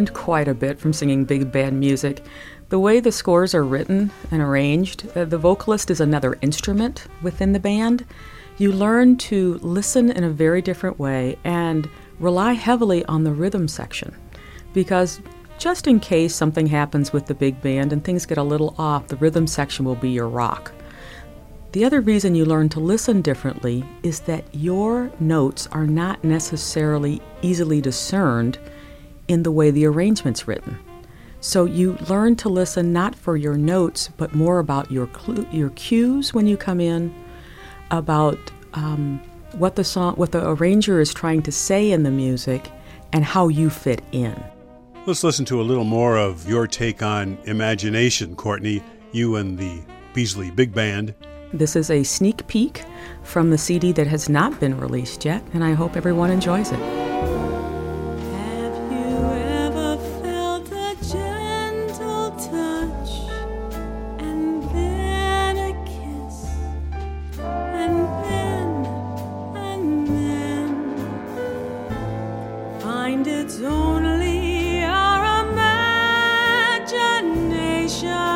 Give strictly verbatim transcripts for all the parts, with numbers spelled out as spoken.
learned quite a bit from singing big band music. The way the scores are written and arranged, uh, the vocalist is another instrument within the band. You learn to listen in a very different way and rely heavily on the rhythm section, because just in case something happens with the big band and things get a little off, the rhythm section will be your rock. The other reason you learn to listen differently is that your notes are not necessarily easily discerned in the way the arrangement's written. So you learn to listen not for your notes, but more about your clu- your cues when you come in, about um, what the song, what the arranger is trying to say in the music, and how you fit in. Let's listen to a little more of your take on Imagination, Courtney, you and the Beasley Big Band. This is a sneak peek from the C D that has not been released yet, and I hope everyone enjoys it. Have you ever felt a gentle touch, and then a kiss, and then, and then find it's only our imagination?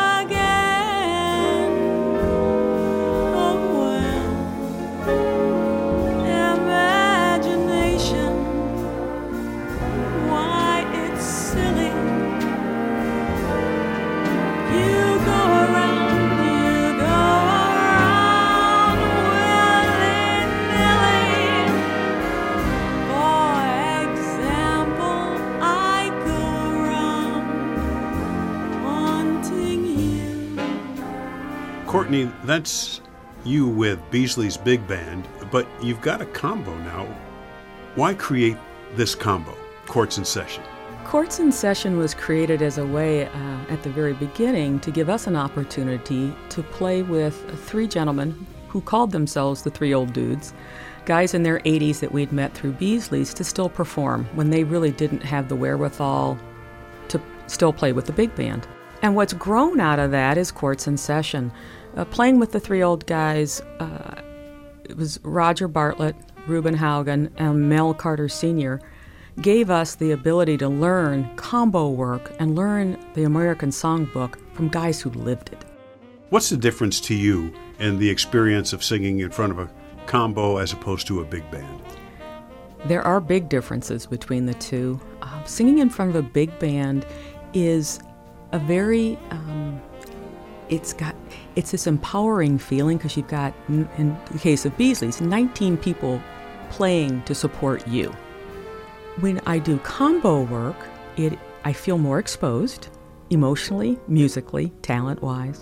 Courtney, that's you with Beasley's Big Band, but you've got a combo now. Why create this combo, Chords in Session? Chords in Session was created as a way uh, at the very beginning to give us an opportunity to play with three gentlemen who called themselves the Three Old Dudes, guys in their eighties that we'd met through Beasley's, to still perform when they really didn't have the wherewithal to still play with the big band. And what's grown out of that is Chords in Session. Uh, playing with the three old guys, uh, it was Roger Bartlett, Reuben Haugen, and Mel Carter Senior gave us the ability to learn combo work and learn the American Songbook from guys who lived it. What's the difference to you in the experience of singing in front of a combo as opposed to a big band? There are big differences between the two. Uh, singing in front of a big band is a very, um, it's got, it's this empowering feeling because you've got, in the case of Beasley's, nineteen people playing to support you. When I do combo work, it I feel more exposed, emotionally, musically, talent-wise,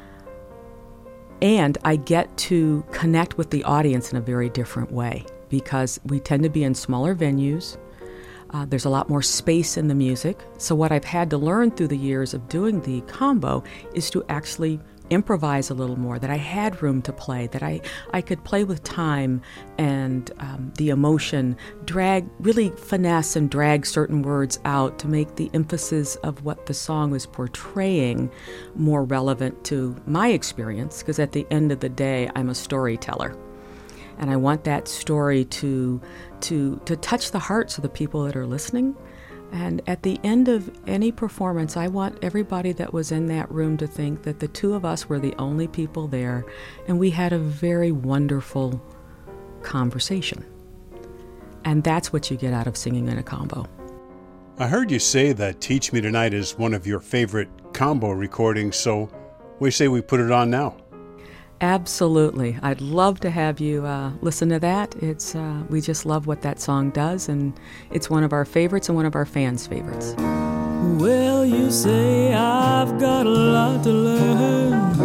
and I get to connect with the audience in a very different way because we tend to be in smaller venues. Uh, there's a lot more space in the music. So what I've had to learn through the years of doing the combo is to actually improvise a little more, that I had room to play, that I, I could play with time and um, the emotion, drag, really finesse and drag certain words out to make the emphasis of what the song was portraying more relevant to my experience, because at the end of the day, I'm a storyteller. And I want that story to, to, to touch the hearts of the people that are listening. And at the end of any performance, I want everybody that was in that room to think that the two of us were the only people there, and we had a very wonderful conversation. And that's what you get out of singing in a combo. I heard you say that Teach Me Tonight is one of your favorite combo recordings, so we say we put it on now. Absolutely. I'd love to have you uh, listen to that. It's uh, we just love what that song does, and it's one of our favorites and one of our fans' favorites. Well, you say I've got a lot to learn.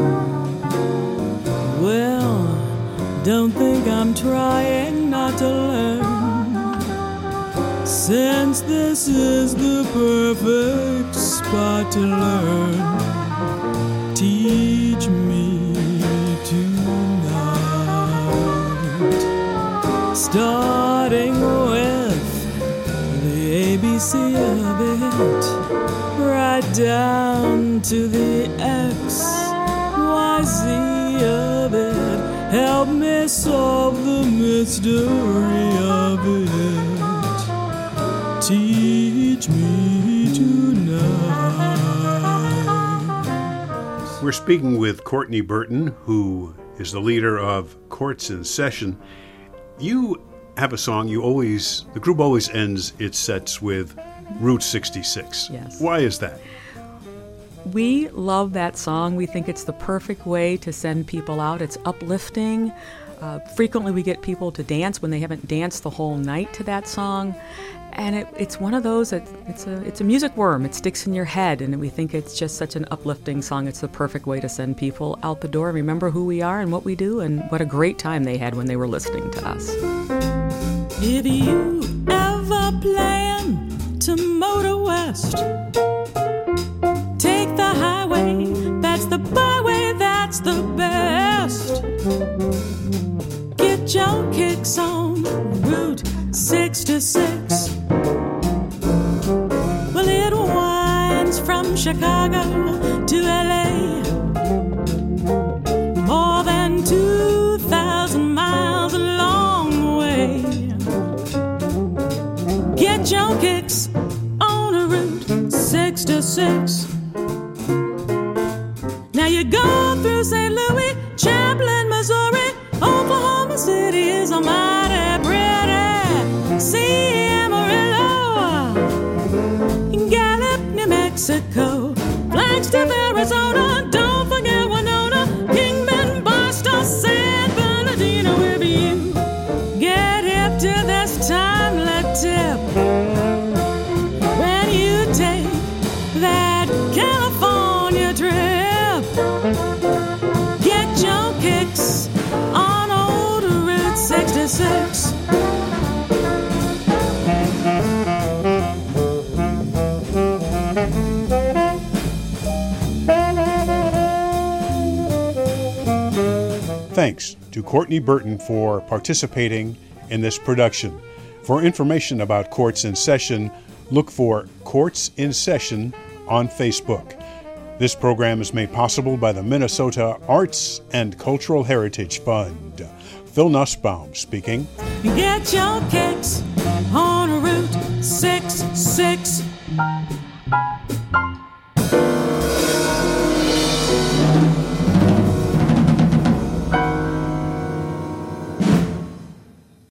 Well, don't think I'm trying not to learn, since this is the perfect spot to learn. Teach me tonight, starting with the A B C of it, right down to the X Y Z of it. Help me solve the mystery of it. Teach me We're speaking with Courtney Burton, who is the leader of Courts in Session. You have a song, you always, the group always ends its sets with Route sixty-six. Yes. Why is that? We love that song. We think it's the perfect way to send people out. It's uplifting. Uh, frequently we get people to dance when they haven't danced the whole night to that song. And it, it's one of those, that it's a it's a music worm. It sticks in your head, and we think it's just such an uplifting song. It's the perfect way to send people out the door and remember who we are and what we do and what a great time they had when they were listening to us. If you ever plan to motor west, take the highway, that's the byway, that's the best. Get your kicks on Route sixty-six. Well, it winds from Chicago to L A, more than two thousand miles a long way. Get your kicks on a Route sixty-six. Now you go through Saint Louis, Champlin, Missouri, Oklahoma City is a mighty pretty. See Amarillo, Gallup, New Mexico, Flagstaff, Arizona, don't forget Winona, Kingman, Barstow, San Bernardino. If you get hip to this timely tip, when you take that California trip, get your kicks on old Route sixty-six. Thanks to Courtney Burton for participating in this production. For information about Courts in Session, look for Courts in Session on Facebook. This program is made possible by the Minnesota Arts and Cultural Heritage Fund. Phil Nussbaum speaking. Get your kicks on Route sixty-six.